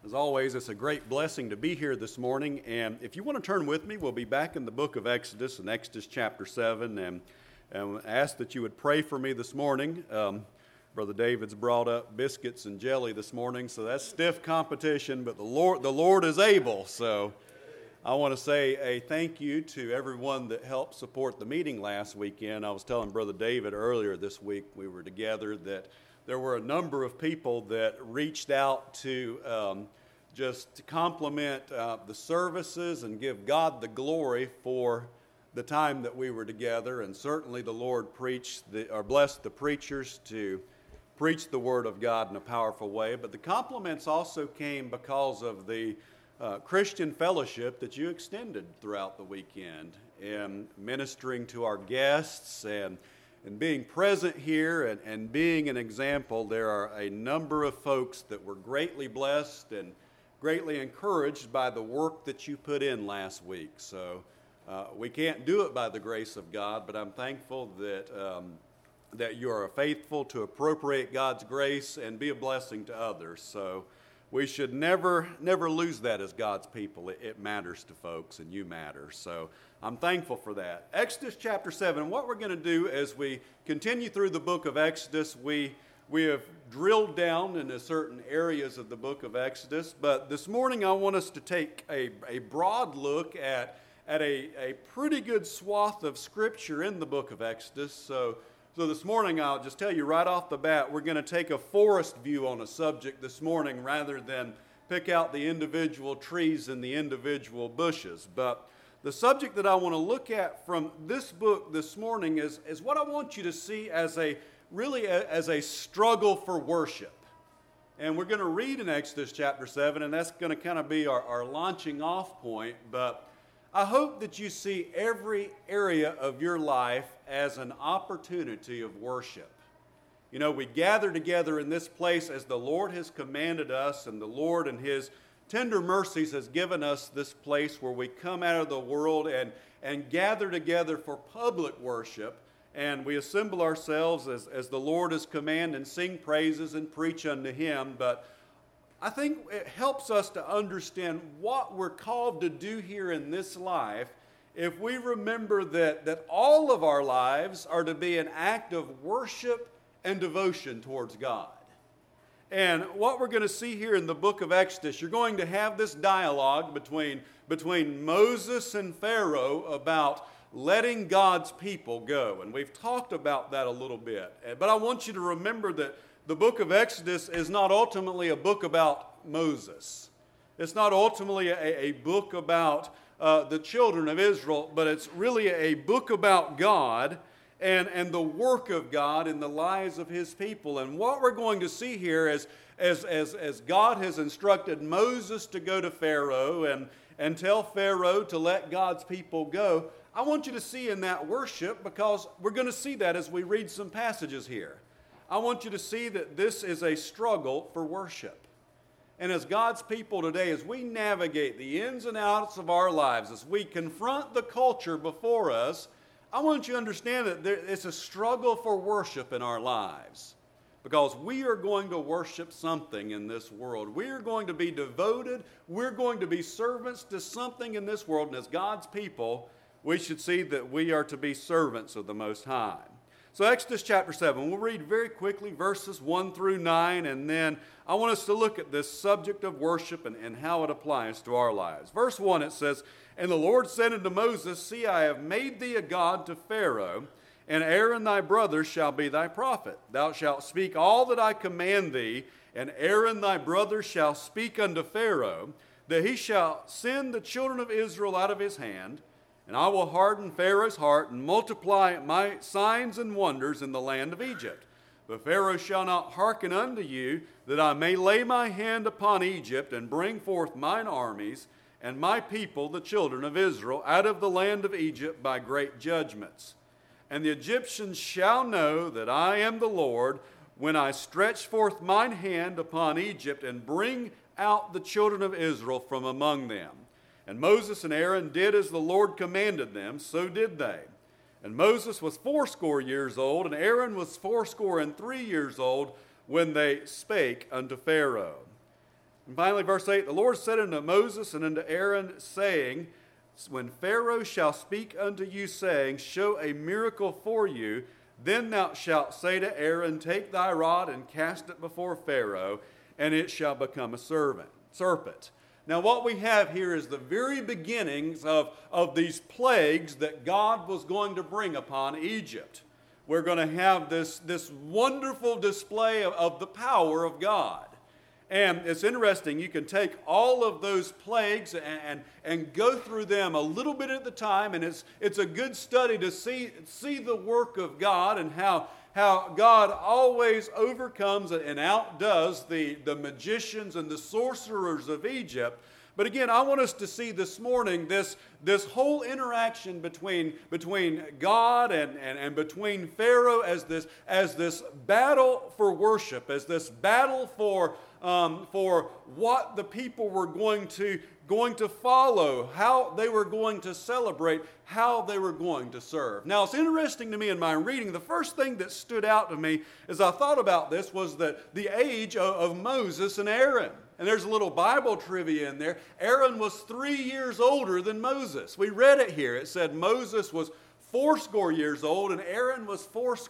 As always, it's a great blessing to be here this morning, and if you want to turn with me, we'll be back in the book of Exodus, in Exodus chapter 7, and ask that you would pray for me this morning. Brother David's brought up biscuits and jelly this morning, so that's stiff competition, but the Lord is able. So I want to say a thank you to everyone that helped support the meeting last weekend. I was telling Brother David earlier this week we were together that there were a number of people that reached out to just to compliment the services and give God the glory for the time that we were together. And certainly the Lord blessed the preachers to preach the Word of God in a powerful way. But the compliments also came because of the Christian fellowship that you extended throughout the weekend in ministering to our guests and being present here and being an example. There are a number of folks that were greatly blessed and greatly encouraged by the work that you put in last week. So we can't do it by the grace of God, but I'm thankful that you are faithful to appropriate God's grace and be a blessing to others. So we should never lose that as God's people. It matters to folks, and you matter. So I'm thankful for that. Exodus chapter 7, what we're going to do as we continue through the book of Exodus, we have drilled down into certain areas of the book of Exodus, but this morning I want us to take a broad look at a pretty good swath of Scripture in the book of Exodus. So this morning I'll just tell you right off the bat, we're going to take a forest view on a subject this morning rather than pick out the individual trees and the individual bushes. But the subject that I want to look at from this book this morning is what I want you to see as a struggle for worship. And we're going to read in Exodus chapter 7, and that's going to kind of be our launching off point. But I hope that you see every area of your life as an opportunity of worship. You know, we gather together in this place as the Lord has commanded us, and the Lord in His tender mercies has given us this place where we come out of the world and gather together for public worship. And we assemble ourselves as the Lord has commanded and sing praises and preach unto Him. But I think it helps us to understand what we're called to do here in this life if we remember that all of our lives are to be an act of worship and devotion towards God. And what we're going to see here in the book of Exodus, you're going to have this dialogue between Moses and Pharaoh about letting God's people go. And we've talked about that a little bit. But I want you to remember that the book of Exodus is not ultimately a book about Moses. It's not ultimately a book about the children of Israel, but it's really a book about God and the work of God in the lives of His people. And what we're going to see here is as God has instructed Moses to go to Pharaoh and tell Pharaoh to let God's people go, I want you to see in that worship, because we're going to see that as we read some passages here. I want you to see that this is a struggle for worship. And as God's people today, as we navigate the ins and outs of our lives, as we confront the culture before us, I want you to understand that it's a struggle for worship in our lives. Because we are going to worship something in this world. We are going to be devoted. We're going to be servants to something in this world. And as God's people, we should see that we are to be servants of the Most High. So Exodus chapter 7, we'll read very quickly verses 1 through 9, and then I want us to look at this subject of worship and how it applies to our lives. Verse 1, it says, "And the Lord said unto Moses, See, I have made thee a god to Pharaoh, and Aaron thy brother shall be thy prophet. Thou shalt speak all that I command thee, and Aaron thy brother shall speak unto Pharaoh, that he shall send the children of Israel out of his hand. And I will harden Pharaoh's heart and multiply my signs and wonders in the land of Egypt. But Pharaoh shall not hearken unto you, that I may lay my hand upon Egypt and bring forth mine armies and my people, the children of Israel, out of the land of Egypt by great judgments. And the Egyptians shall know that I am the Lord, when I stretch forth mine hand upon Egypt and bring out the children of Israel from among them. And Moses and Aaron did as the Lord commanded them, so did they. And Moses was 80 years old, and Aaron was 83 years old, when they spake unto Pharaoh. And finally, verse 8, the Lord said unto Moses and unto Aaron, saying, when Pharaoh shall speak unto you, saying, show a miracle for you, then thou shalt say to Aaron, take thy rod and cast it before Pharaoh, and it shall become a serpent. Now what we have here is the very beginnings of these plagues that God was going to bring upon Egypt. We're going to have this wonderful display of the power of God. And it's interesting, you can take all of those plagues and go through them a little bit at the time, and it's a good study to see the work of God and how God always overcomes and outdoes the magicians and the sorcerers of Egypt. But again, I want us to see this morning this whole interaction between God and between Pharaoh as this battle for worship, as this battle for what the people were going to follow, how they were going to celebrate, how they were going to serve. Now, it's interesting to me in my reading, the first thing that stood out to me as I thought about this was that the age of Moses and Aaron. And there's a little Bible trivia in there. Aaron was 3 years older than Moses. We read it here. It said Moses was 80 years old and Aaron was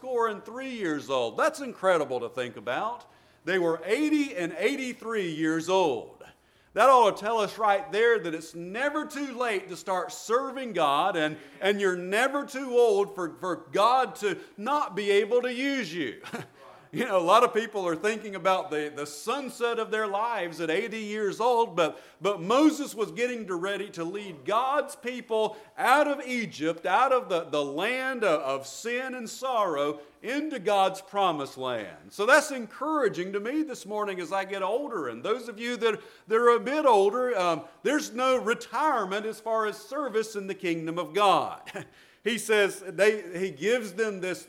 83 years old. That's incredible to think about. They were 80 and 83 years old. That ought to tell us right there that it's never too late to start serving God, and you're never too old for God to not be able to use you. You know, a lot of people are thinking about the sunset of their lives at 80 years old, but Moses was getting ready to lead God's people out of Egypt, out of the land of sin and sorrow, into God's promised land. So that's encouraging to me this morning as I get older. And those of you that are a bit older, there's no retirement as far as service in the kingdom of God. He says he gives them this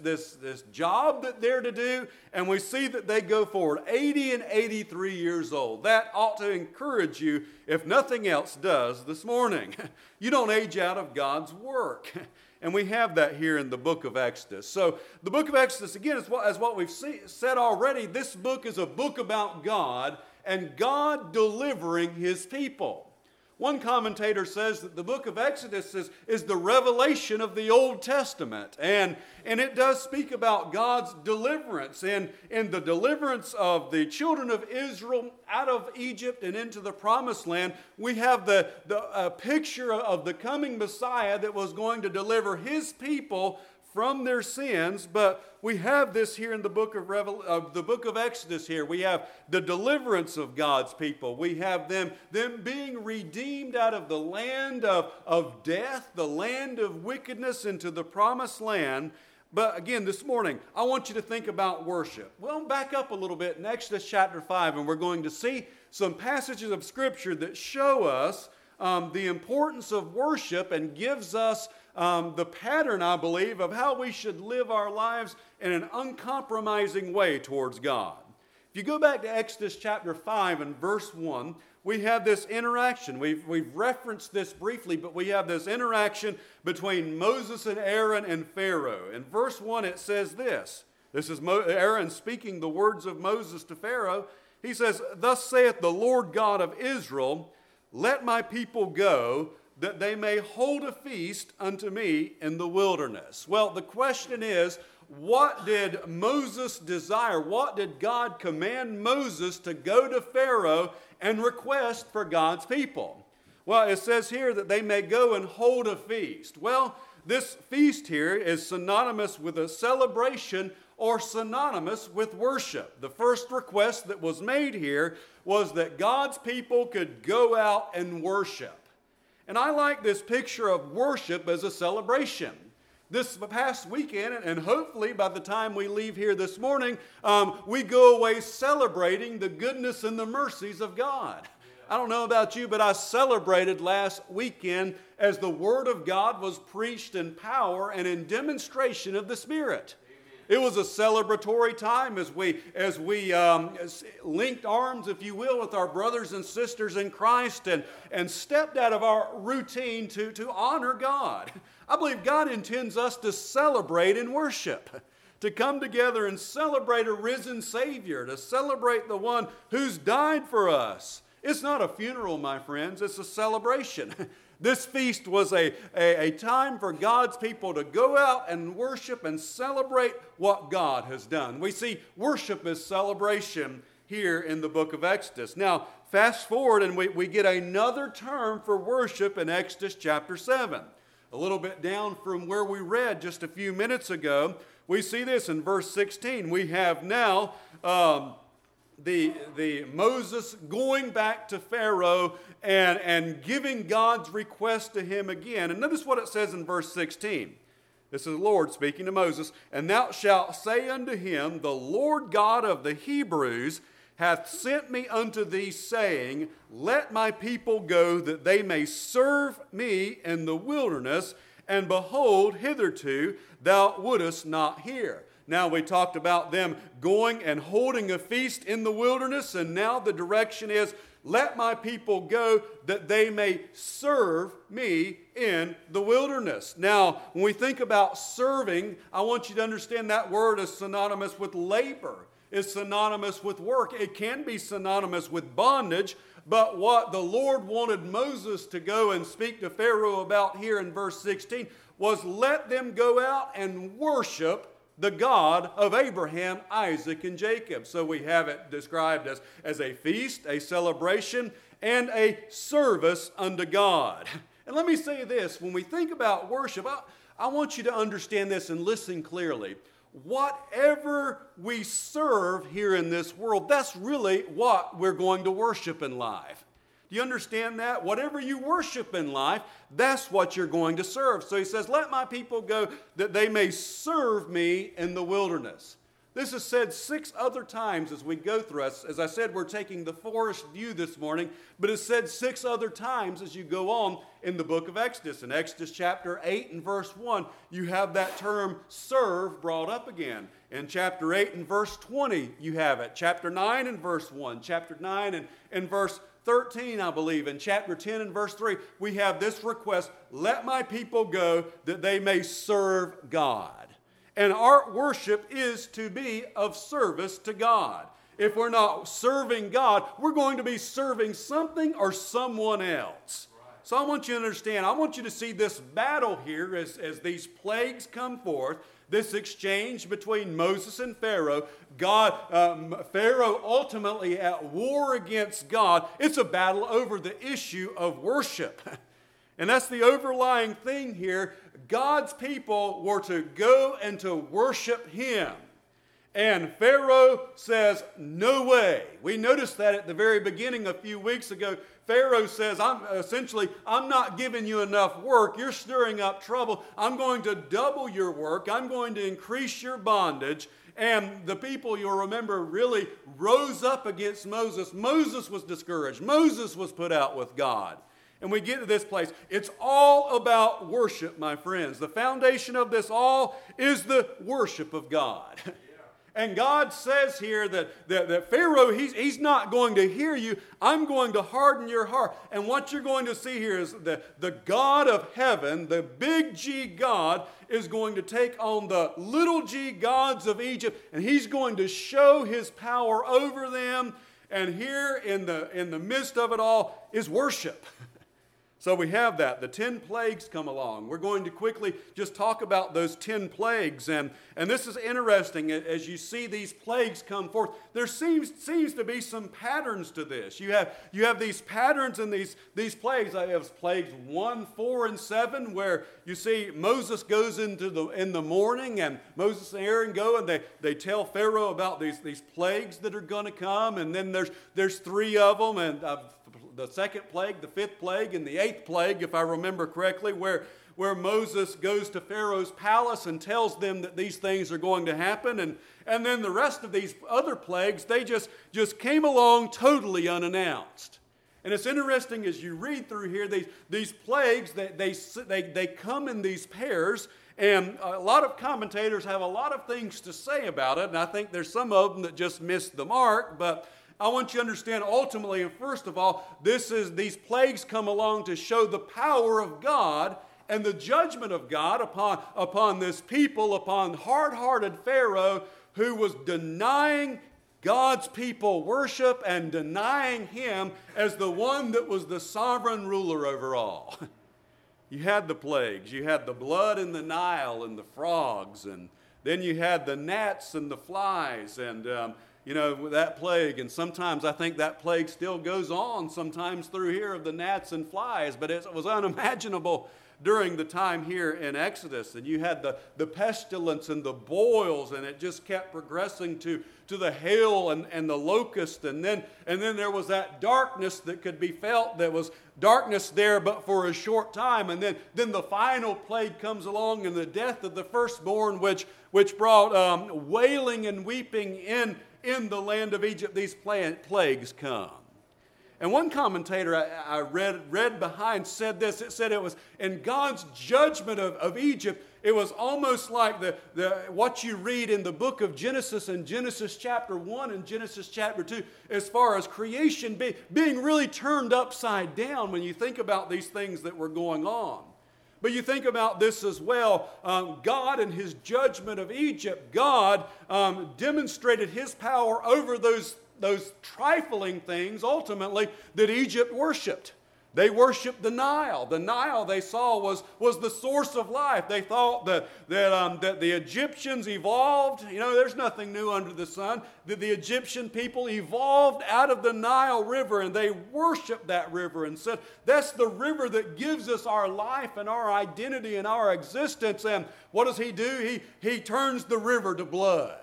job that they're to do, and we see that they go forward 80 and 83 years old. That ought to encourage you, if nothing else does, this morning. You don't age out of God's work. And we have that here in the book of Exodus. So the book of Exodus, again, as what we've said already, this book is a book about God and God delivering His people. One commentator says that the book of Exodus is the revelation of the Old Testament. And it does speak about God's deliverance. And in the deliverance of the children of Israel out of Egypt and into the promised land, we have the picture of the coming Messiah that was going to deliver His people from their sins. But we have this here in the book of Exodus here. We have the deliverance of God's people. We have them being redeemed out of the land of death, the land of wickedness, into the promised land. But again, this morning, I want you to think about worship. Well, back up a little bit in Exodus chapter 5, and we're going to see some passages of Scripture that show us the importance of worship and gives us the pattern, I believe, of how we should live our lives in an uncompromising way towards God. If you go back to Exodus chapter 5 and verse 1, we have this interaction. We've referenced this briefly, but we have this interaction between Moses and Aaron and Pharaoh. In verse 1 it says this. This is Aaron speaking the words of Moses to Pharaoh. He says, "Thus saith the Lord God of Israel, let my people go, that they may hold a feast unto me in the wilderness." Well, the question is, what did Moses desire? What did God command Moses to go to Pharaoh and request for God's people? Well, it says here that they may go and hold a feast. Well, this feast here is synonymous with a celebration or synonymous with worship. The first request that was made here was that God's people could go out and worship. And I like this picture of worship as a celebration. This past weekend, and hopefully by the time we leave here this morning, we go away celebrating the goodness and the mercies of God. I don't know about you, but I celebrated last weekend as the Word of God was preached in power and in demonstration of the Spirit. It was a celebratory time as we linked arms, if you will, with our brothers and sisters in Christ and stepped out of our routine to honor God. I believe God intends us to celebrate in worship, to come together and celebrate a risen Savior, to celebrate the one who's died for us. It's not a funeral, my friends. It's a celebration. This feast was a time for God's people to go out and worship and celebrate what God has done. We see worship as celebration here in the book of Exodus. Now, fast forward and we get another term for worship in Exodus chapter 7. A little bit down from where we read just a few minutes ago, we see this in verse 16. We have now the Moses going back to Pharaoh and giving God's request to him again. And notice what it says in verse 16. This is the Lord speaking to Moses. And thou shalt say unto him, the Lord God of the Hebrews hath sent me unto thee, saying, let my people go, that they may serve me in the wilderness. And behold, hitherto thou wouldest not hear. Now we talked about them going and holding a feast in the wilderness, and now the direction is, let my people go that they may serve me in the wilderness. Now, when we think about serving, I want you to understand that word is synonymous with labor. It's synonymous with work. It can be synonymous with bondage, but what the Lord wanted Moses to go and speak to Pharaoh about here in verse 16 was let them go out and worship the God of Abraham, Isaac, and Jacob. So we have it described as a feast, a celebration, and a service unto God. And let me say this, when we think about worship, I want you to understand this and listen clearly. Whatever we serve here in this world, that's really what we're going to worship in life. Do you understand that? Whatever you worship in life, that's what you're going to serve. So he says, let my people go that they may serve me in the wilderness. This is said 6 other times as we go through. As I said, we're taking the forest view this morning, but it's said 6 other times as you go on in the book of Exodus. In Exodus chapter 8 and verse 1, you have that term serve brought up again. In chapter 8 and verse 20, you have it. Chapter 9 and verse 1, chapter 9 and verse 13, I believe, in chapter 10 and verse 3, we have this request, let my people go that they may serve God. And our worship is to be of service to God. If we're not serving God, we're going to be serving something or someone else. So I want you to understand, I want you to see this battle here as these plagues come forth, this exchange between Moses and Pharaoh. Pharaoh ultimately at war against God. It's a battle over the issue of worship. And that's the overlying thing here. God's people were to go and to worship Him. And Pharaoh says, no way. We noticed that at the very beginning a few weeks ago. Pharaoh says, I'm not giving you enough work. You're stirring up trouble. I'm going to double your work. I'm going to increase your bondage. And the people, you'll remember, really rose up against Moses. Moses was discouraged. Moses was put out with God. And we get to this place. It's all about worship, my friends. The foundation of this all is the worship of God. And God says here that Pharaoh, he's not going to hear you. I'm going to harden your heart. And what you're going to see here is the God of heaven, the big G God, is going to take on the little g gods of Egypt, and He's going to show His power over them. And here in the midst of it all is worship. So we have that. The 10 plagues come along. We're going to quickly just talk about those 10 plagues. And this is interesting. As you see these plagues come forth, there seems to be some patterns to this. You have these patterns in these plagues. I have plagues 1, 4, and 7, where you see Moses goes in the morning, and Moses and Aaron go, and they tell Pharaoh about these plagues that are going to come. And then there's 3 of them, and the 2nd plague, the 5th plague, and the 8th plague, if I remember correctly, where Moses goes to Pharaoh's palace and tells them that these things are going to happen. And then the rest of these other plagues, they just came along totally unannounced. And it's interesting as you read through here, these plagues, they come in these pairs. And a lot of commentators have a lot of things to say about it. And I think there's some of them that just missed the mark. But I want you to understand ultimately, and first of all, these plagues come along to show the power of God and the judgment of God upon this people, upon hard-hearted Pharaoh who was denying God's people worship and denying him as the one that was the sovereign ruler over all. You had the plagues. You had the blood in the Nile and the frogs, and then you had the gnats and the flies, and that plague. And sometimes I think that plague still goes on sometimes through here of the gnats and flies, but it was unimaginable during the time here in Exodus. And you had the pestilence and the boils, and it just kept progressing to the hail and the locust. And then there was that darkness that could be felt. That was darkness there but for a short time. And then the final plague comes along, and the death of the firstborn, which brought wailing and weeping in the land of Egypt. These plagues come. And one commentator I read behind said this. It said it was in God's judgment of Egypt. It was almost like what you read in the book of Genesis, in Genesis chapter 1 and Genesis chapter 2, as far as creation being really turned upside down when you think about these things that were going on. But you think about this as well. God in his judgment of Egypt, God demonstrated his power over those trifling things, ultimately, that Egypt worshipped. They worshipped the Nile. The Nile, they saw, was the source of life. They thought that the Egyptians evolved. There's nothing new under the sun. That the Egyptian people evolved out of the Nile River, and they worshiped that river and said, that's the river that gives us our life and our identity and our existence. And what does he do? He turns the river to blood.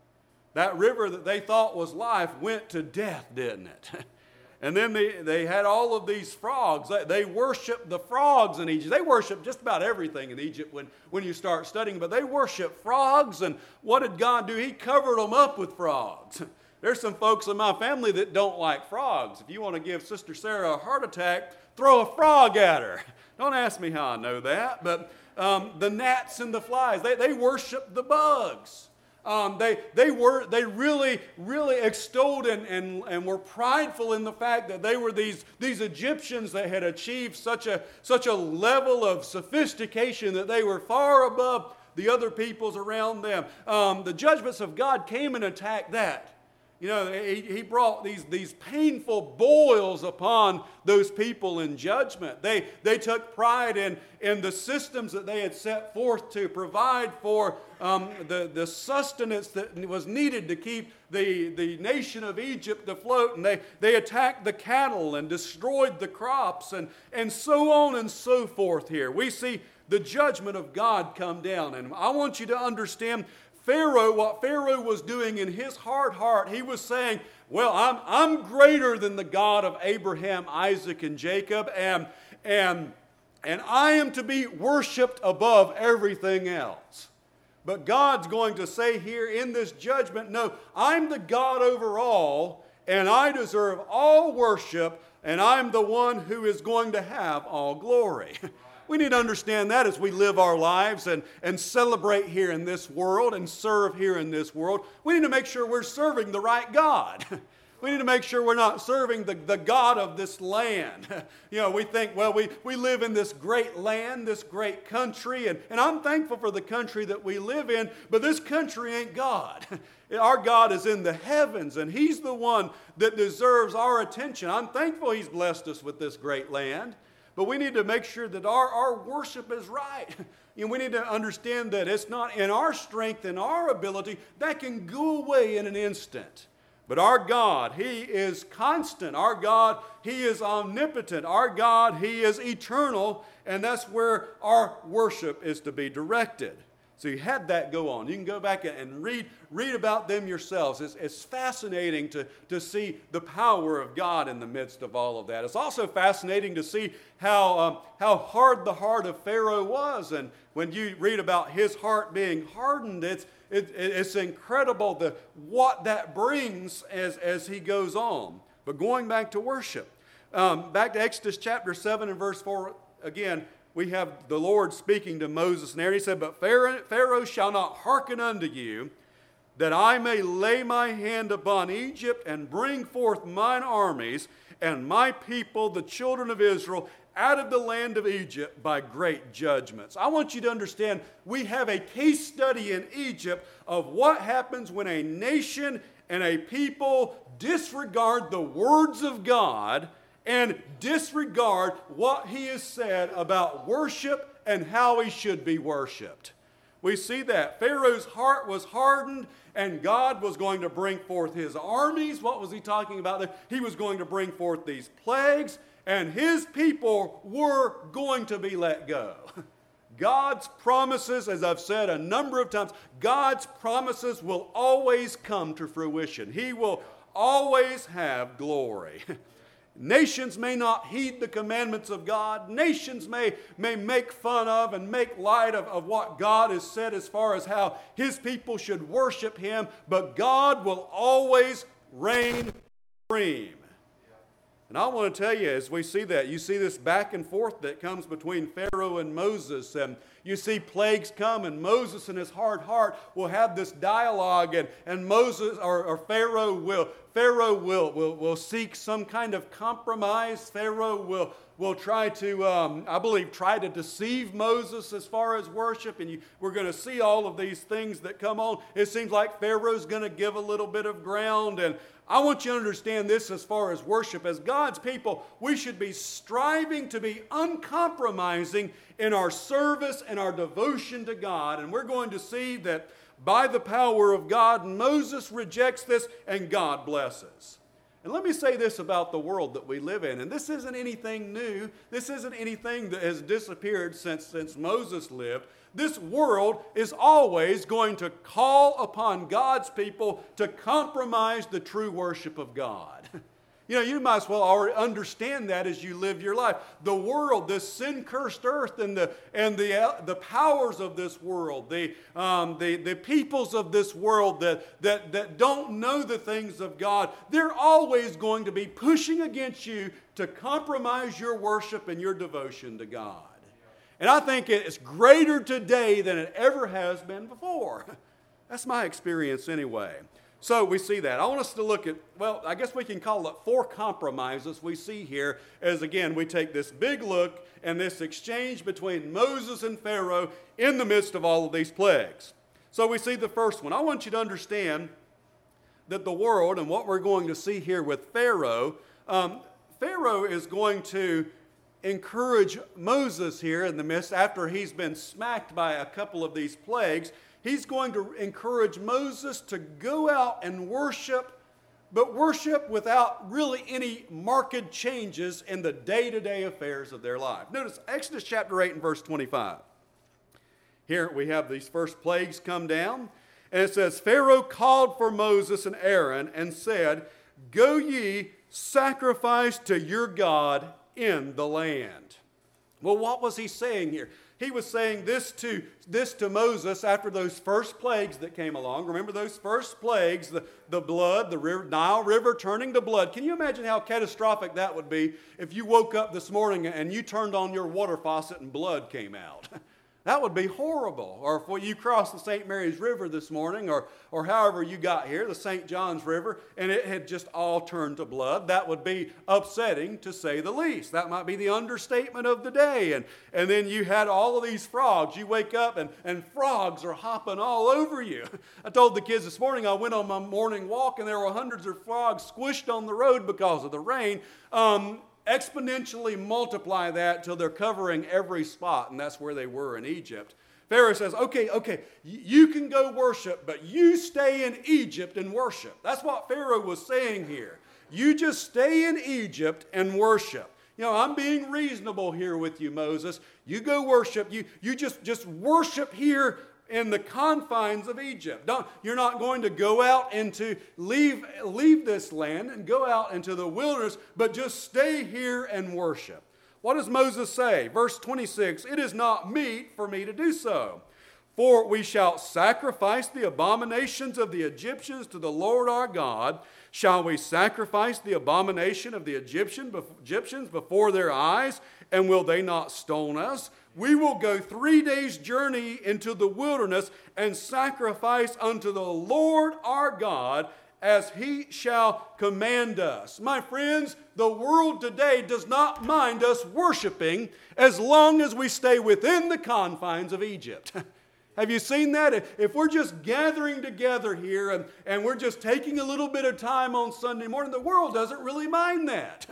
That river that they thought was life went to death, didn't it? And then they had all of these frogs. They worshiped the frogs in Egypt. They worshiped just about everything in Egypt when you start studying, but they worshiped frogs. And what did God do? He covered them up with frogs. There's some folks in my family that don't like frogs. If you want to give Sister Sarah a heart attack, throw a frog at her. Don't ask me how I know that, but the gnats and the flies, they worshiped the bugs. They really extolled and were prideful in the fact that they were these Egyptians that had achieved such a level of sophistication that they were far above the other peoples around them. The judgments of God came and attacked that. He brought these painful boils upon those people in judgment. They took pride in the systems that they had set forth to provide for the sustenance that was needed to keep the nation of Egypt afloat. And they attacked the cattle and destroyed the crops and so on and so forth here. We see the judgment of God come down. And I want you to understand what Pharaoh was doing in his hard heart. He was saying, well, I'm greater than the God of Abraham, Isaac, and Jacob, and I am to be worshiped above everything else. But God's going to say here in this judgment, no, I'm the God over all, and I deserve all worship, and I'm the one who is going to have all glory. We need to understand that as we live our lives and celebrate here in this world and serve here in this world. We need to make sure we're serving the right God. We need to make sure we're not serving the God of this land. We think, well, we live in this great land, this great country, and I'm thankful for the country that we live in, but this country ain't God. Our God is in the heavens, and He's the one that deserves our attention. I'm thankful He's blessed us with this great land. But we need to make sure that our worship is right. We need to understand that it's not in our strength and our ability. That can go away in an instant. But our God, He is constant. Our God, He is omnipotent. Our God, He is eternal. And that's where our worship is to be directed. So you had that go on. You can go back and read about them yourselves. It's fascinating to see the power of God in the midst of all of that. It's also fascinating to see how hard the heart of Pharaoh was. And when you read about his heart being hardened, it's incredible what that brings as he goes on. But going back to worship, back to Exodus chapter 7 and verse 4 again, we have the Lord speaking to Moses and Aaron. He said, but Pharaoh shall not hearken unto you, that I may lay my hand upon Egypt and bring forth mine armies and my people, the children of Israel, out of the land of Egypt by great judgments. I want you to understand we have a case study in Egypt of what happens when a nation and a people disregard the words of God and disregard what He has said about worship and how He should be worshiped. We see that. Pharaoh's heart was hardened, and God was going to bring forth His armies. What was He talking about there? He was going to bring forth these plagues, and His people were going to be let go. God's promises, as I've said a number of times, God's promises will always come to fruition. He will always have glory. Nations may not heed the commandments of God. Nations may make fun of and make light of what God has said as far as how His people should worship Him, but God will always reign supreme. And I want to tell you, as we see that, you see this back and forth that comes between Pharaoh and Moses, and you see plagues come, and Moses in his hard heart will have this dialogue, and Moses or Pharaoh will seek some kind of compromise. Pharaoh will try to, try to deceive Moses as far as worship, and we're going to see all of these things that come on. It seems like Pharaoh's going to give a little bit of ground, and I want you to understand this as far as worship. As God's people, we should be striving to be uncompromising in our service and our devotion to God. And we're going to see that by the power of God, Moses rejects this and God blesses. And let me say this about the world that we live in. And this isn't anything new. This isn't anything that has disappeared since Moses lived. This world is always going to call upon God's people to compromise the true worship of God. You know, you might as well already understand that as you live your life. The world, this sin-cursed earth, and the powers of this world, the peoples of this world that don't know the things of God, they're always going to be pushing against you to compromise your worship and your devotion to God. And I think it's greater today than it ever has been before. That's my experience anyway. So we see that. I want us to look at, I guess we can call it 4 compromises we see here as, again, we take this big look and this exchange between Moses and Pharaoh in the midst of all of these plagues. So we see the first one. I want you to understand that the world, and what we're going to see here with Pharaoh, Pharaoh is going to encourage Moses here in the midst, after he's been smacked by a couple of these plagues. He's going to encourage Moses to go out and worship, but worship without really any marked changes in the day-to-day affairs of their life. Notice Exodus chapter 8 and verse 25. Here we have these first plagues come down, and it says, Pharaoh called for Moses and Aaron and said, "Go ye, sacrifice to your God in the land." Well, what was he saying here? He was saying this to Moses after those first plagues that came along. Remember those first plagues, the blood, the Nile River turning to blood. Can you imagine how catastrophic that would be if you woke up this morning and you turned on your water faucet and blood came out? That would be horrible. Or if you crossed the St. Mary's River this morning, or however you got here, the St. John's River, and it had just all turned to blood, that would be upsetting to say the least. That might be the understatement of the day. And then you had all of these frogs. You wake up and frogs are hopping all over you. I told the kids this morning, I went on my morning walk and there were hundreds of frogs squished on the road because of the rain. Exponentially multiply that till they're covering every spot, and that's where they were in Egypt. Pharaoh says, okay, you can go worship, but you stay in Egypt and worship. That's what Pharaoh was saying here. You just stay in Egypt and worship. You know, I'm being reasonable here with you, Moses. You go worship. You just worship here in the confines of Egypt. You're not going to go out and to leave this land and go out into the wilderness, but just stay here and worship. What does Moses say? Verse 26, "It is not meet for me to do so. For we shall sacrifice the abominations of the Egyptians to the Lord our God. Shall we sacrifice the abomination of the Egyptians before their eyes? And will they not stone us? We will go 3 days' journey into the wilderness and sacrifice unto the Lord our God as he shall command us." My friends, the world today does not mind us worshiping as long as we stay within the confines of Egypt. Have you seen that? If we're just gathering together here and we're just taking a little bit of time on Sunday morning, the world doesn't really mind that.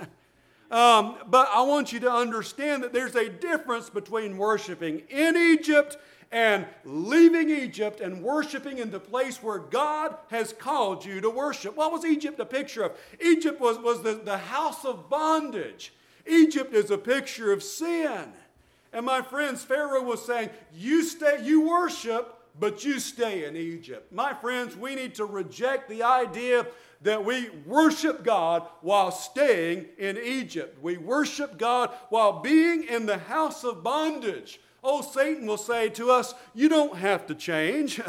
But I want you to understand that there's a difference between worshiping in Egypt and leaving Egypt and worshiping in the place where God has called you to worship. What was Egypt a picture of? Egypt was the house of bondage. Egypt is a picture of sin. And my friends, Pharaoh was saying, you worship, but you stay in Egypt. My friends, we need to reject the idea that we worship God while staying in Egypt. We worship God while being in the house of bondage. Oh, Satan will say to us, you don't have to change.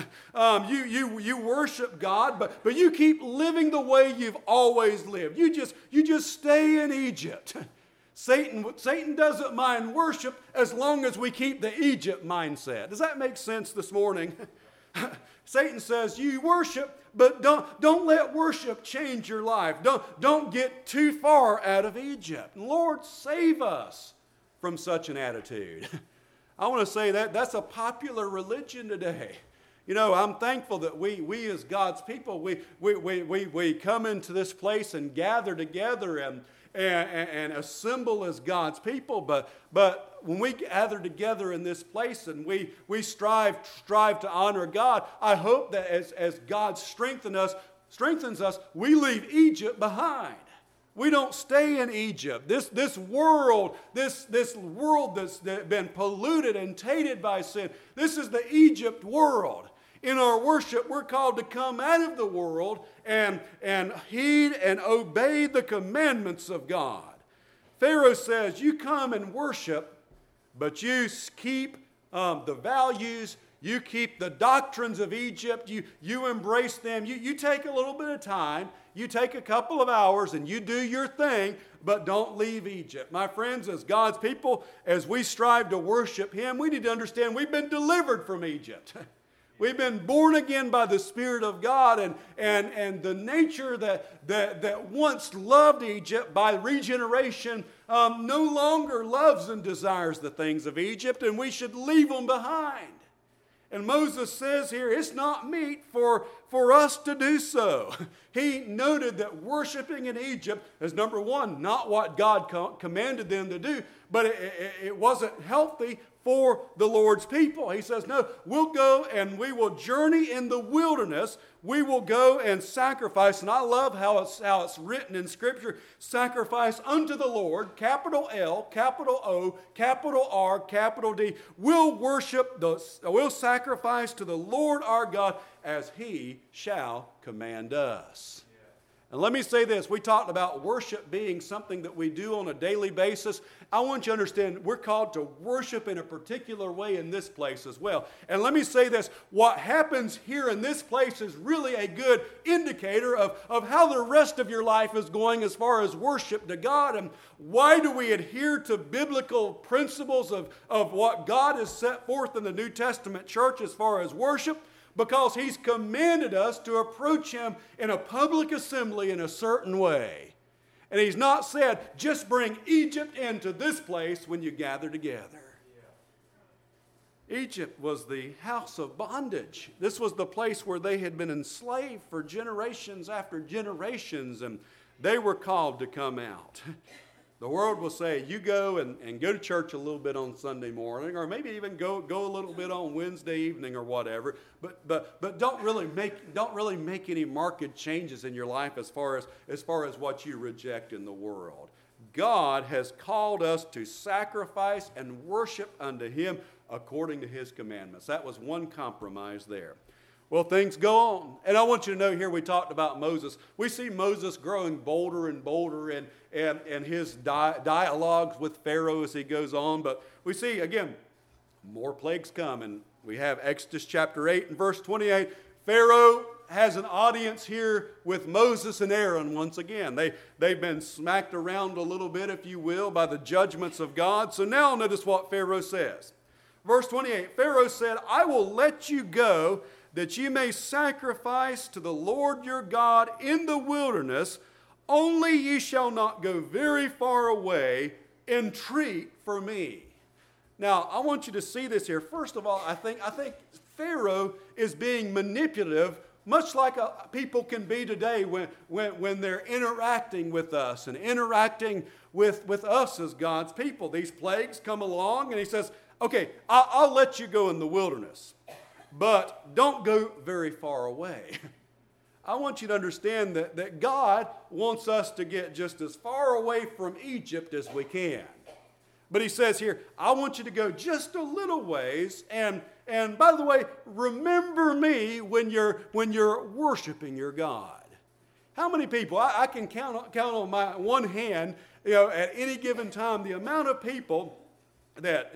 You worship God, but you keep living the way you've always lived. You just stay in Egypt. Satan doesn't mind worship as long as we keep the Egypt mindset. Does that make sense this morning? Satan says, you worship, but don't let worship change your life. Don't get too far out of Egypt. Lord, save us from such an attitude. I want to say that's a popular religion today. You know, I'm thankful that we as God's people, we come into this place and gather together and assemble as God's people. But when we gather together in this place and we strive to honor God, I hope that as God strengthens us, we leave Egypt behind. We don't stay in Egypt. This world that's been polluted and tainted by sin. This is the Egypt world. In our worship, we're called to come out of the world and heed and obey the commandments of God. Pharaoh says, you come and worship, but you keep the values, you keep the doctrines of Egypt, you embrace them. You take a little bit of time, you take a couple of hours, and you do your thing, but don't leave Egypt. My friends, as God's people, as we strive to worship Him, we need to understand we've been delivered from Egypt. We've been born again by the Spirit of God, and the nature that once loved Egypt by regeneration no longer loves and desires the things of Egypt, and we should leave them behind. And Moses says here, it's not meet for us to do so. He noted that worshiping in Egypt is, number one, not what God commanded them to do, but it wasn't healthy for the Lord's people. He says, no, we'll go and we will journey in the wilderness. We will go and sacrifice. And I love how it's written in Scripture, sacrifice unto the Lord, capital L, capital O, capital R, capital D. We'll sacrifice to the Lord our God as He shall command us. And let me say this, we talked about worship being something that we do on a daily basis. I want you to understand we're called to worship in a particular way in this place as well. And let me say this, what happens here in this place is really a good indicator of how the rest of your life is going as far as worship to God. And why do we adhere to biblical principles of what God has set forth in the New Testament church as far as worship? Because He's commanded us to approach Him in a public assembly in a certain way. And He's not said, just bring Egypt into this place when you gather together. Yeah. Egypt was the house of bondage. This was the place where they had been enslaved for generations after generations, and they were called to come out. The world will say, you go and go to church a little bit on Sunday morning, or maybe even go a little bit on Wednesday evening or whatever, but don't really make any marked changes in your life as far as what you reject in the world. God has called us to sacrifice and worship unto Him according to His commandments. That was one compromise there. Well, things go on. And I want you to know here we talked about Moses. We see Moses growing bolder and bolder and his dialogues with Pharaoh as he goes on. But we see, again, more plagues come. And we have Exodus chapter 8 and verse 28. Pharaoh has an audience here with Moses and Aaron once again. They've been smacked around a little bit, if you will, by the judgments of God. So now notice what Pharaoh says. Verse 28, Pharaoh said, I will let you go, that ye may sacrifice to the Lord your God in the wilderness, only ye shall not go very far away. Entreat for me. Now, I want you to see this here. First of all, I think Pharaoh is being manipulative, much like people can be today when they're interacting with us and interacting with us as God's people. These plagues come along and he says, okay, I'll let you go in the wilderness, but don't go very far away. I want you to understand that God wants us to get just as far away from Egypt as we can. But he says here, I want you to go just a little ways, and by the way, remember me when you're worshiping your God. How many people, I can count on my one hand, at any given time, the amount of people that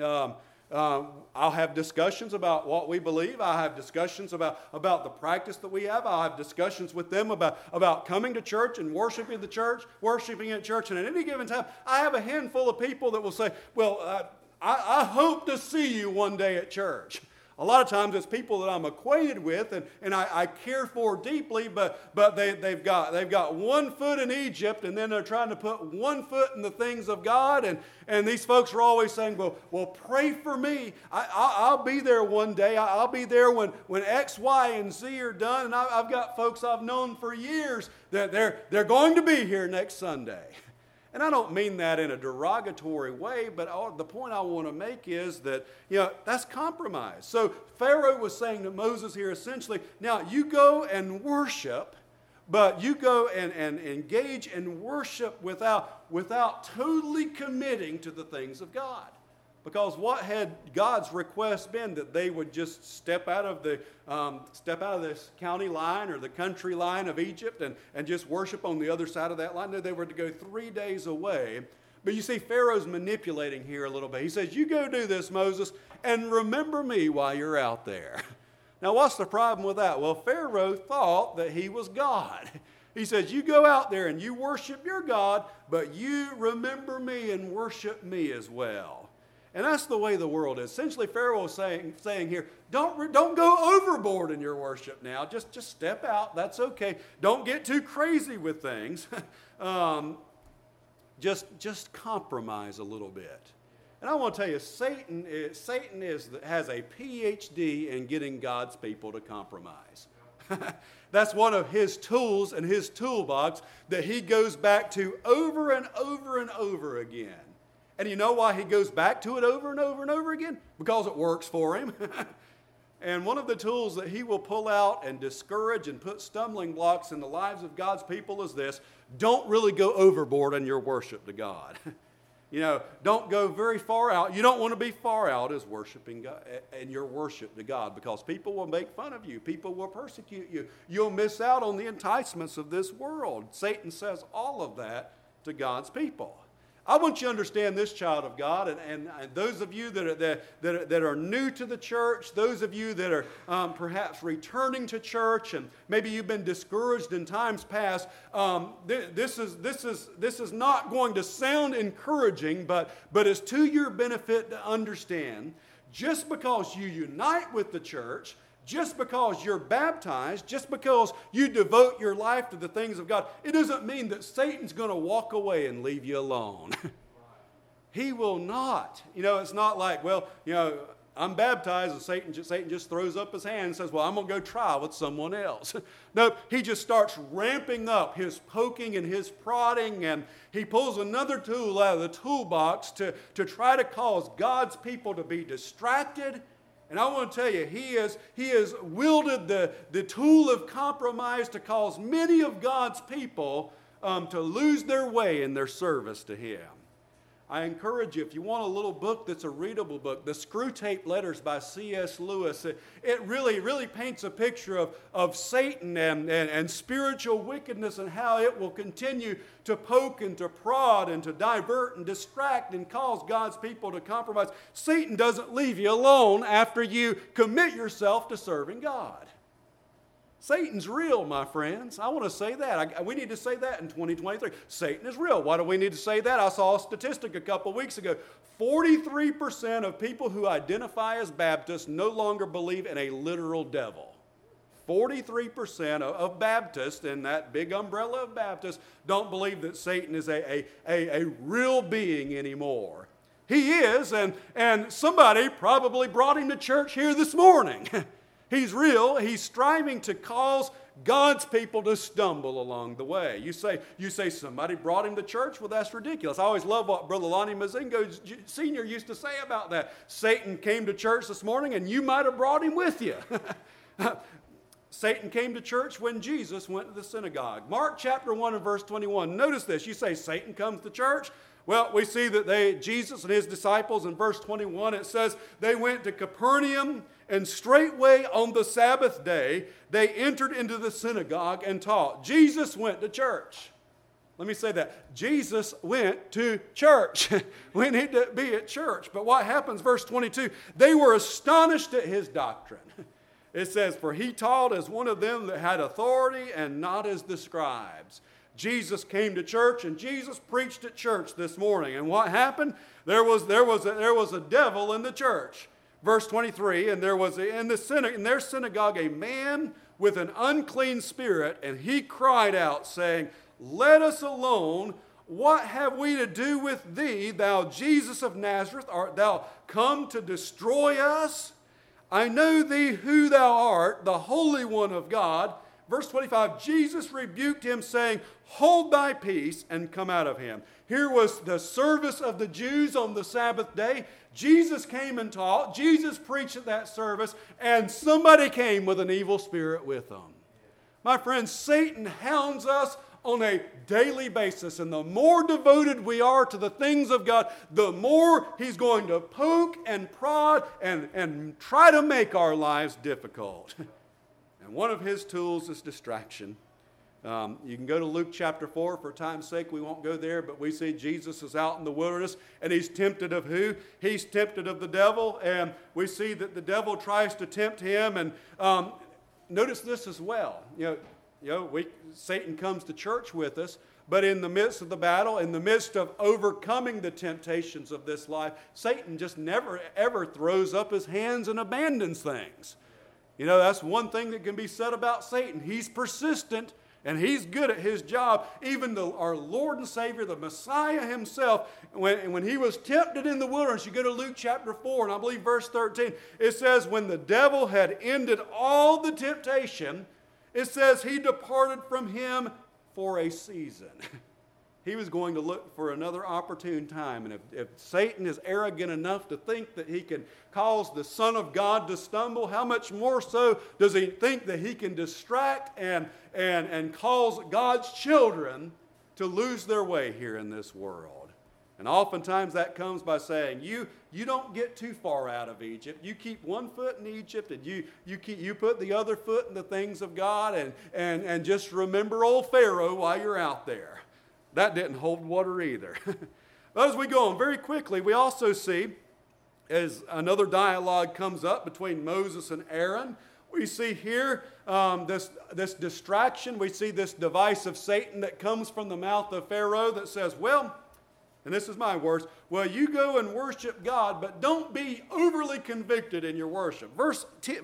I'll have discussions about what we believe. I'll have discussions about the practice that we have. I'll have discussions with them about coming to church and worshiping at church. And at any given time, I have a handful of people that will say, well, I hope to see you one day at church. A lot of times it's people that I'm acquainted with and I care for deeply, but they've got 1 foot in Egypt, and then they're trying to put 1 foot in the things of God. And these folks are always saying, well, pray for me. I'll be there one day. I'll be there when X, Y, and Z are done. And I've got folks I've known for years that they're going to be here next Sunday. And I don't mean that in a derogatory way, but the point I want to make is that, that's compromise. So Pharaoh was saying to Moses here essentially, now you go and worship, but you go and engage in worship without totally committing to the things of God. Because what had God's request been? That they would just step out of this county line or the country line of Egypt and just worship on the other side of that line? No, they were to go 3 days away. But you see, Pharaoh's manipulating here a little bit. He says, you go do this, Moses, and remember me while you're out there. Now, what's the problem with that? Well, Pharaoh thought that he was God. He says, you go out there and you worship your God, but you remember me and worship me as well. And that's the way the world is. Essentially, Pharaoh is saying here, don't go overboard in your worship now. Just step out. That's okay. Don't get too crazy with things. Just compromise a little bit. And I want to tell you, Satan has a PhD in getting God's people to compromise. That's one of his tools in his toolbox that he goes back to over and over and over again. And you know why he goes back to it over and over and over again? Because it works for him. And one of the tools that he will pull out and discourage and put stumbling blocks in the lives of God's people is this: don't really go overboard in your worship to God. Don't go very far out. You don't want to be far out as worshiping God in your worship to God, because people will make fun of you. People will persecute you. You'll miss out on the enticements of this world. Satan says all of that to God's people. I want you to understand this, child of God, and those of you that are new to the church, those of you that are perhaps returning to church, and maybe you've been discouraged in times past. This is not going to sound encouraging, but it's to your benefit to understand. Just because you unite with the church, just because you're baptized, just because you devote your life to the things of God, it doesn't mean that Satan's going to walk away and leave you alone. He will not. It's not like, I'm baptized, and Satan just throws up his hand and says, well, I'm going to go try with someone else. No, he just starts ramping up his poking and his prodding, and he pulls another tool out of the toolbox to try to cause God's people to be distracted. And I want to tell you, he has wielded the tool of compromise to cause many of God's people to lose their way in their service to him. I encourage you, if you want a little book that's a readable book, the Screwtape Letters by C.S. Lewis, it really paints a picture of Satan and spiritual wickedness and how it will continue to poke and to prod and to divert and distract and cause God's people to compromise. Satan doesn't leave you alone after you commit yourself to serving God. Satan's real, my friends. I want to say that. We need to say that in 2023. Satan is real. Why do we need to say that? I saw a statistic a couple weeks ago. 43% of people who identify as Baptists no longer believe in a literal devil. 43% of Baptists, in that big umbrella of Baptists, don't believe that Satan is a real being anymore. He is, and somebody probably brought him to church here this morning. He's real. He's striving to cause God's people to stumble along the way. You say somebody brought him to church? Well, that's ridiculous. I always love what Brother Lonnie Mazingo Sr. used to say about that. Satan came to church this morning and you might have brought him with you. Satan came to church when Jesus went to the synagogue. Mark chapter 1 and verse 21. Notice this. You say Satan comes to church? Well, we see that Jesus and his disciples in verse 21, it says they went to Capernaum, and straightway on the Sabbath day they entered into the synagogue and taught. Jesus went to church. Let me say that. Jesus went to church. We need to be at church. But what happens, verse 22, they were astonished at his doctrine. It says, for he taught as one of them that had authority and not as the scribes. Jesus came to church and Jesus preached at church this morning. And what happened? There was a devil in the church. Verse 23, and there was in their synagogue a man with an unclean spirit, and he cried out, saying, let us alone. What have we to do with thee, thou Jesus of Nazareth? Art thou come to destroy us? I know thee who thou art, the Holy One of God. Verse 25, Jesus rebuked him, saying, hold thy peace, and come out of him. Here was the service of the Jews on the Sabbath day. Jesus came and taught. Jesus preached at that service, and somebody came with an evil spirit with them. My friends, Satan hounds us on a daily basis, and the more devoted we are to the things of God, the more he's going to poke and prod and try to make our lives difficult. And one of his tools is distraction. You can go to Luke chapter 4. For time's sake, we won't go there, but we see Jesus is out in the wilderness, and he's tempted of who? He's tempted of the devil, and we see that the devil tries to tempt him. And notice this as well. Satan comes to church with us, but in the midst of the battle, in the midst of overcoming the temptations of this life, Satan just never, ever throws up his hands and abandons things. That's one thing that can be said about Satan. He's persistent, and he's good at his job. Even our Lord and Savior, the Messiah himself, when he was tempted in the wilderness, you go to Luke chapter 4, and I believe verse 13, it says, when the devil had ended all the temptation, it says he departed from him for a season. He was going to look for another opportune time. And if Satan is arrogant enough to think that he can cause the Son of God to stumble, how much more so does he think that he can distract and cause God's children to lose their way here in this world? And oftentimes that comes by saying, you don't get too far out of Egypt. You keep one foot in Egypt, and you put the other foot in the things of God, and just remember old Pharaoh while you're out there. That didn't hold water either. But as we go on very quickly, we also see, as another dialogue comes up between Moses and Aaron, we see here this distraction. We see this device of Satan that comes from the mouth of Pharaoh that says, well, and this is my words, well, you go and worship God, but don't be overly convicted in your worship. Verse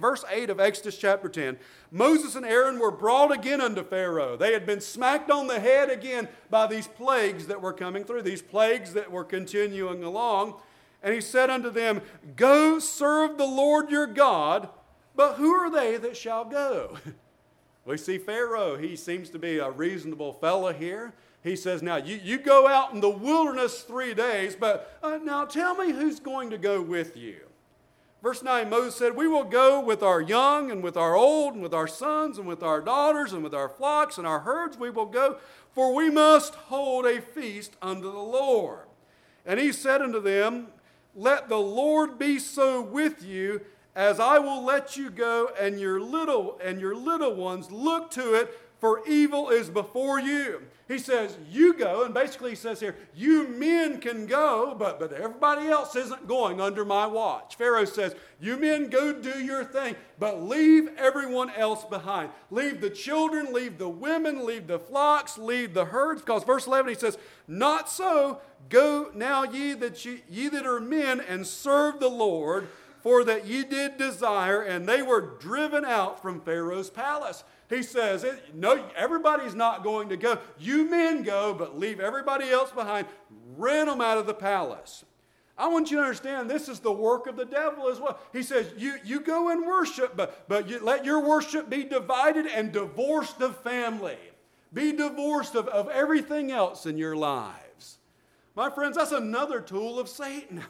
8 of Exodus chapter 10, Moses and Aaron were brought again unto Pharaoh. They had been smacked on the head again by these plagues that were coming through, these plagues that were continuing along. And he said unto them, go serve the Lord your God, but who are they that shall go? We see Pharaoh. He seems to be a reasonable fellow here. He says, now, you go out in the wilderness 3 days, but now tell me who's going to go with you. Verse 9, Moses said, we will go with our young and with our old and with our sons and with our daughters and with our flocks and our herds we will go, for we must hold a feast unto the Lord. And he said unto them, let the Lord be so with you, as I will let you go, and your little ones look to it, for evil is before you. He says, you go, and basically he says here, you men can go, but everybody else isn't going under my watch. Pharaoh says, you men go do your thing, but leave everyone else behind. Leave the children, leave the women, leave the flocks, leave the herds, because verse 11 he says, not so, go now ye that are men, and serve the Lord, for that ye did desire, and they were driven out from Pharaoh's palace. He says, no, everybody's not going to go. You men go, but leave everybody else behind. Rent them out of the palace. I want you to understand this is the work of the devil as well. He says, you go and worship, but you let your worship be divided and divorced of family. Be divorced of everything else in your lives. My friends, that's another tool of Satan.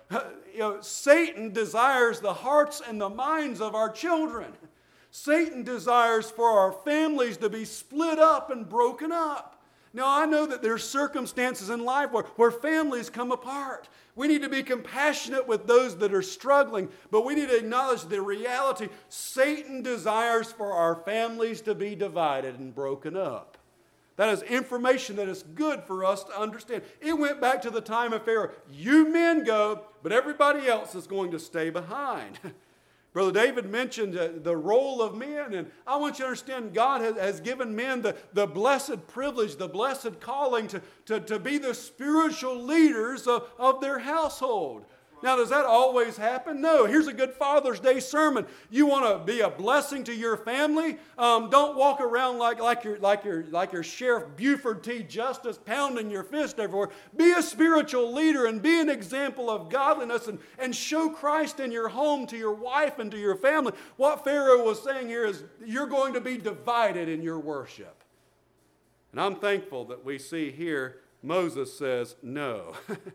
Satan desires the hearts and the minds of our children. Satan desires for our families to be split up and broken up. Now, I know that there's circumstances in life where families come apart. We need to be compassionate with those that are struggling, but we need to acknowledge the reality. Satan desires for our families to be divided and broken up. That is information that is good for us to understand. It went back to the time of Pharaoh. You men go, but everybody else is going to stay behind. Brother David mentioned the role of men, and I want you to understand God has given men the blessed privilege, the blessed calling to be the spiritual leaders of their household. Now, does that always happen? No. Here's a good Father's Day sermon. You want to be a blessing to your family? Don't walk around like your Sheriff Buford T. Justice pounding your fist everywhere. Be a spiritual leader and be an example of godliness and show Christ in your home to your wife and to your family. What Pharaoh was saying here is you're going to be divided in your worship. And I'm thankful that we see here Moses says no.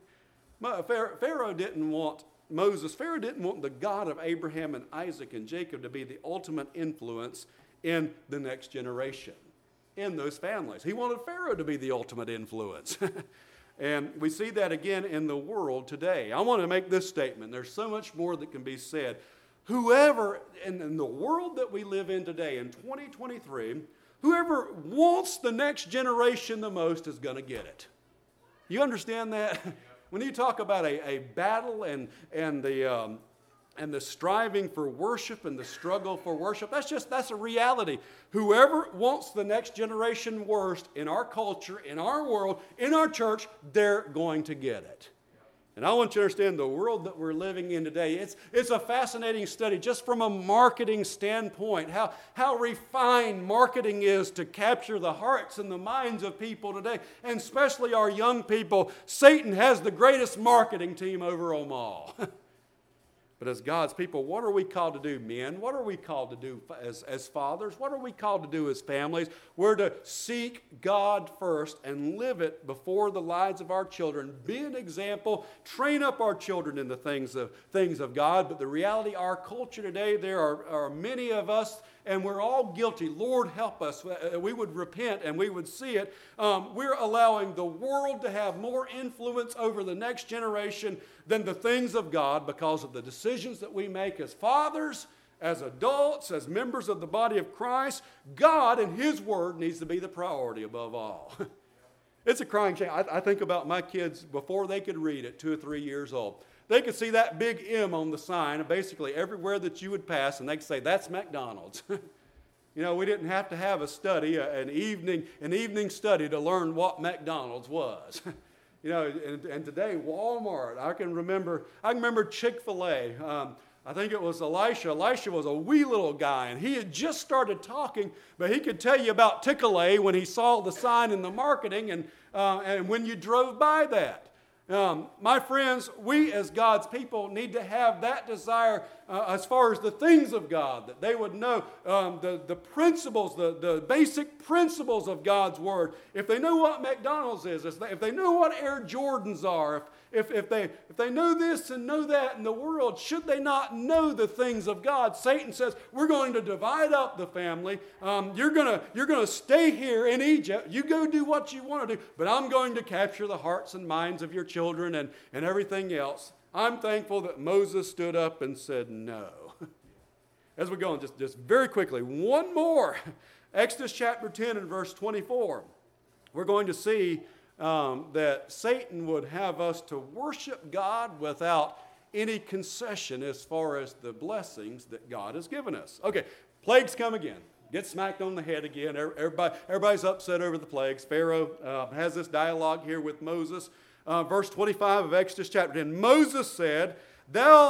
Pharaoh didn't want the God of Abraham and Isaac and Jacob to be the ultimate influence in the next generation, in those families. He wanted Pharaoh to be the ultimate influence. And we see that again in the world today. I want to make this statement. There's so much more that can be said. Whoever, in the world that we live in today, in 2023, whoever wants the next generation the most is going to get it. You understand that? When you talk about a battle and the striving for worship and the struggle for worship, that's a reality. Whoever wants the next generation worst in our culture, in our world, in our church, they're going to get it. And I want you to understand the world that we're living in today. It's a fascinating study just from a marketing standpoint, how refined marketing is to capture the hearts and the minds of people today, and especially our young people. Satan has the greatest marketing team over them all. But as God's people, what are we called to do, men? What are we called to do as fathers? What are we called to do as families? We're to seek God first and live it before the lives of our children. Be an example. Train up our children in the things of God. But the reality, our culture today, there are many of us, and we're all guilty. Lord, help us. We would repent and we would see it. We're allowing the world to have more influence over the next generation than the things of God because of the decisions that we make as fathers, as adults, as members of the body of Christ. God and His Word needs to be the priority above all. It's a crying shame. I think about my kids before they could read at 2 or 3 years old. They could see that big M on the sign, and basically everywhere that you would pass, and they could say, that's McDonald's. We didn't have to have a study, an evening study to learn what McDonald's was. And today, Walmart, I can remember Chick-fil-A. I think it was Elisha. Elisha was a wee little guy, and he had just started talking, but he could tell you about Chick-fil-A when he saw the sign in the marketing and when you drove by that. My friends, we as God's people need to have that desire as far as the things of God, that they would know the principles, the basic principles of God's Word. If they know what McDonald's is, if they know what Air Jordans are, if they know this and know that in the world, should they not know the things of God? Satan says, we're going to divide up the family. You're going to stay here in Egypt. You go do what you want to do, but I'm going to capture the hearts and minds of your children and everything else. I'm thankful that Moses stood up and said no. As we go on, just very quickly, one more. Exodus chapter 10 and verse 24. We're going to see that Satan would have us to worship God without any concession as far as the blessings that God has given us. Okay, plagues come again. Get smacked on the head again. Everybody's upset over the plagues. Pharaoh has this dialogue here with Moses. Verse 25 of Exodus chapter 10. Moses said, Thou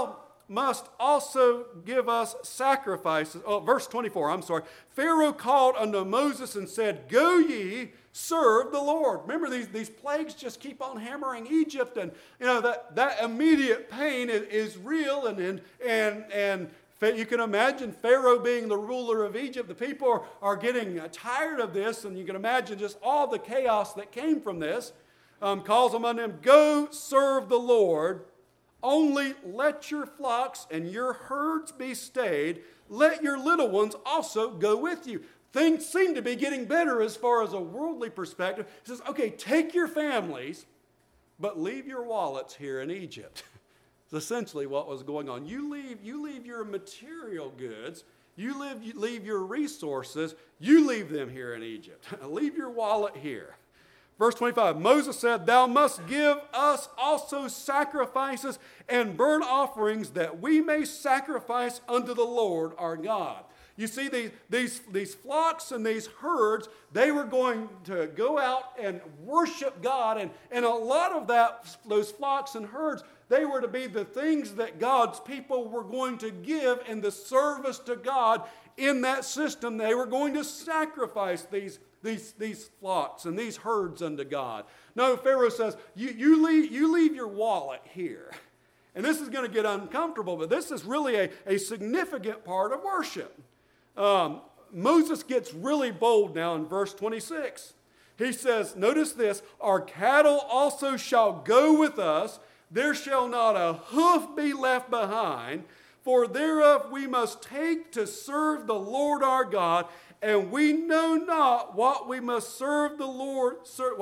must also give us sacrifices. Oh, verse 24, I'm sorry. Pharaoh called unto Moses and said, Go ye, serve the Lord. Remember, these plagues just keep on hammering Egypt, and that immediate pain is real, and you can imagine Pharaoh being the ruler of Egypt. The people are getting tired of this, and you can imagine just all the chaos that came from this. Calls them unto him, Go serve the Lord. Only let your flocks and your herds be stayed. Let your little ones also go with you. Things seem to be getting better as far as a worldly perspective. He says, okay, take your families, but leave your wallets here in Egypt. It's essentially what was going on. You leave your material goods. You leave your resources. You leave them here in Egypt. Leave your wallet here. Verse 25, Moses said, Thou must give us also sacrifices and burnt offerings that we may sacrifice unto the Lord our God. You see, these flocks and these herds, they were going to go out and worship God. And a lot of those flocks and herds, they were to be the things that God's people were going to give in the service to God in that system. They were going to sacrifice these flocks and these herds unto God. No, Pharaoh says, you leave your wallet here. And this is going to get uncomfortable, but this is really a significant part of worship. Moses gets really bold now in verse 26. He says, notice this, Our cattle also shall go with us. There shall not a hoof be left behind. For thereof we must take to serve the Lord our God, and we know not what we must serve the Lord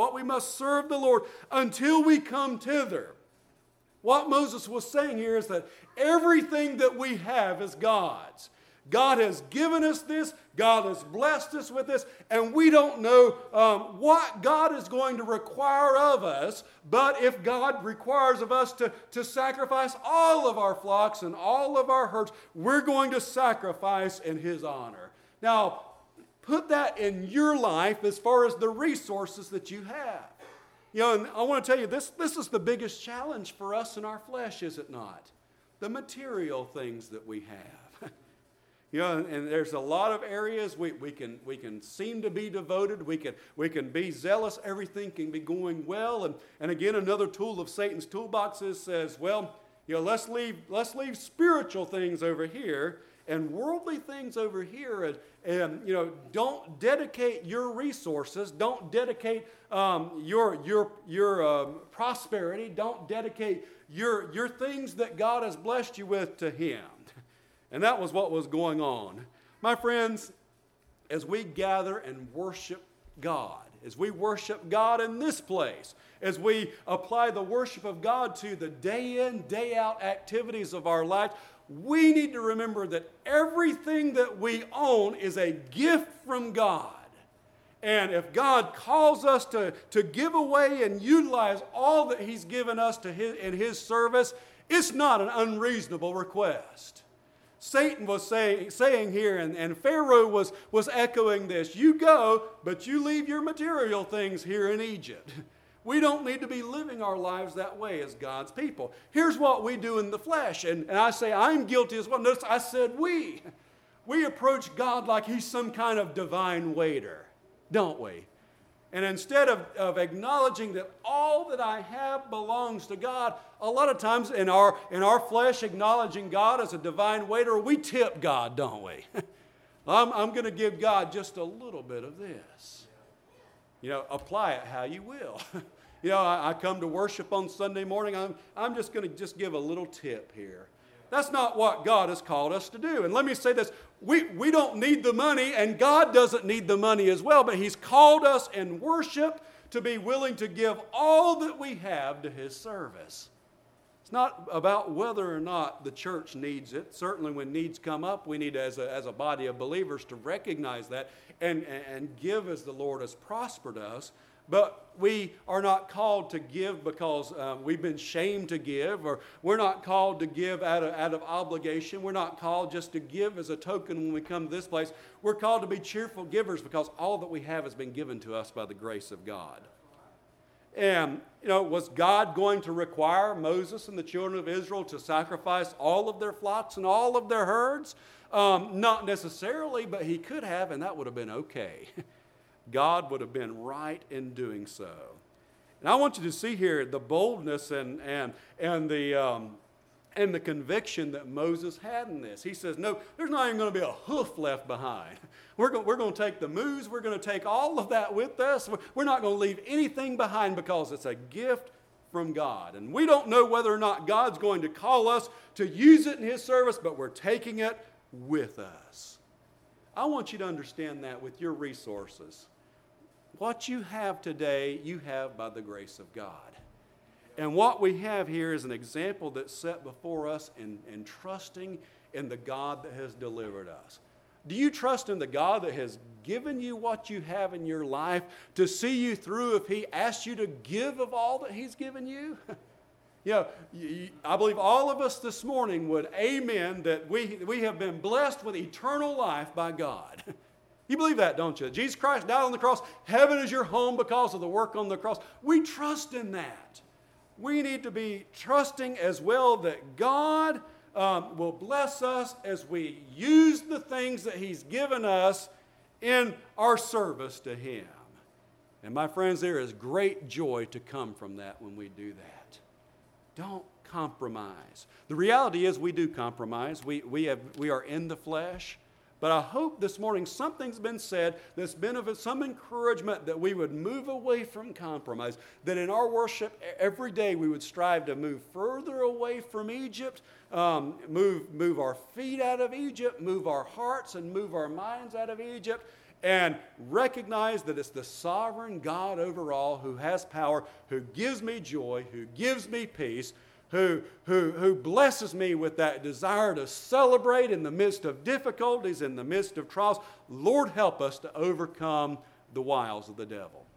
until we come thither. What Moses was saying here is that everything that we have is God's. God has given us this. God has blessed us with this. And we don't know what God is going to require of us. But if God requires of us to sacrifice all of our flocks and all of our herds, we're going to sacrifice in His honor. Now, put that in your life as far as the resources that you have. And I want to tell you, this is the biggest challenge for us in our flesh, is it not? The material things that we have. And there's a lot of areas we can seem to be devoted. We can be zealous. Everything can be going well. And again, another tool of Satan's toolbox says, well, let's leave spiritual things over here and worldly things over here. And don't dedicate your resources. Don't dedicate your prosperity. Don't dedicate your things that God has blessed you with to Him. And that was what was going on. My friends, as we gather and worship God, as we worship God in this place, as we apply the worship of God to the day in, day out activities of our life, we need to remember that everything that we own is a gift from God. And if God calls us to give away and utilize all that He's given us in His service, it's not an unreasonable request. Satan was saying here, and Pharaoh was echoing this, you go, but you leave your material things here in Egypt. We don't need to be living our lives that way as God's people. Here's what we do in the flesh, and I say I'm guilty as well. Notice I said we. We approach God like He's some kind of divine waiter, don't we? And instead of acknowledging that all that I have belongs to God, a lot of times in our flesh, acknowledging God as a divine waiter, we tip God, don't we? I'm going to give God just a little bit of this. Apply it how you will. I come to worship on Sunday morning. I'm just going to give a little tip here. That's not what God has called us to do. And let me say this. We don't need the money, and God doesn't need the money as well, but He's called us in worship to be willing to give all that we have to His service. It's not about whether or not the church needs it. Certainly when needs come up, we need as a body of believers to recognize that and give as the Lord has prospered us. But we are not called to give because we've been shamed to give, or we're not called to give out of obligation. We're not called just to give as a token when we come to this place. We're called to be cheerful givers because all that we have has been given to us by the grace of God. And, was God going to require Moses and the children of Israel to sacrifice all of their flocks and all of their herds? Not necessarily, but he could have, and that would have been okay. God would have been right in doing so. And I want you to see here the boldness and the conviction that Moses had in this. He says, no, there's not even going to be a hoof left behind. We're going to take the moose. We're going to take all of that with us. We're not going to leave anything behind because it's a gift from God. And we don't know whether or not God's going to call us to use it in His service, but we're taking it with us. I want you to understand that with your resources. What you have today, you have by the grace of God. And what we have here is an example that's set before us in trusting in the God that has delivered us. Do you trust in the God that has given you what you have in your life to see you through if He asks you to give of all that He's given you? I believe all of us this morning would amen that we have been blessed with eternal life by God. You believe that, don't you? Jesus Christ died on the cross. Heaven is your home because of the work on the cross. We trust in that. We need to be trusting as well that God will bless us as we use the things that He's given us in our service to Him. And my friends, there is great joy to come from that when we do that. Don't compromise. The reality is we do compromise. We are in the flesh. But I hope this morning something's been said that's been of some encouragement that we would move away from compromise, that in our worship every day we would strive to move further away from Egypt, move our feet out of Egypt, move our hearts and move our minds out of Egypt, and recognize that it's the sovereign God over all who has power, who gives me joy, who gives me peace, who blesses me with that desire to celebrate in the midst of difficulties, in the midst of trials. Lord, help us to overcome the wiles of the devil.